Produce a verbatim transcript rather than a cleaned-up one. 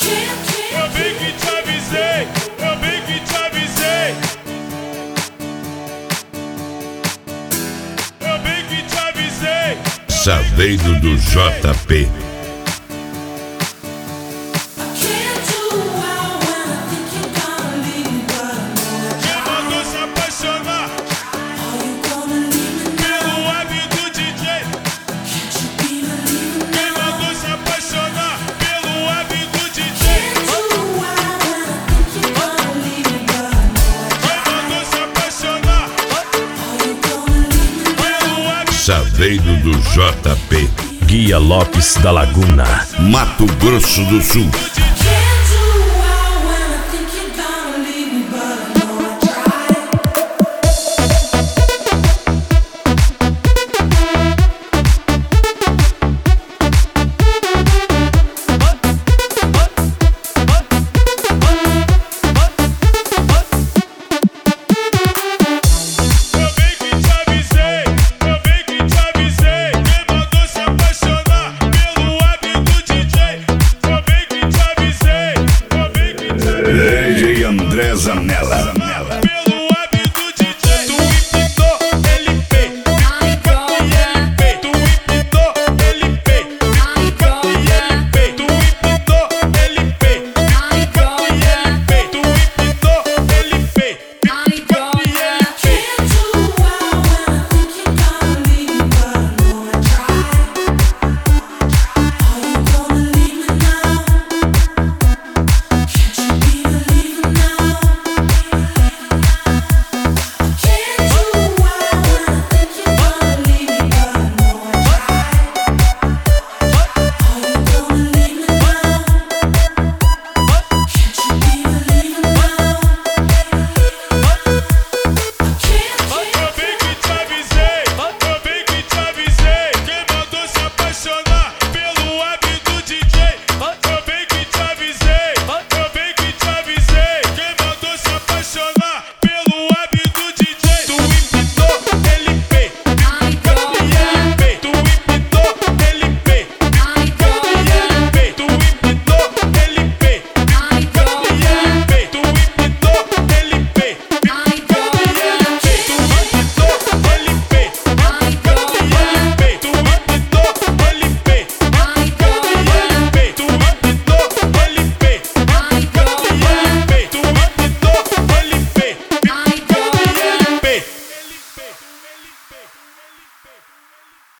Eu bem que te avisei, eu bem que te avisei. Eu bem que te avisei. Chaveiro do J P. Chaveiro do J P. Guia Lopes da Laguna, Mato Grosso do Sul. André Zanella.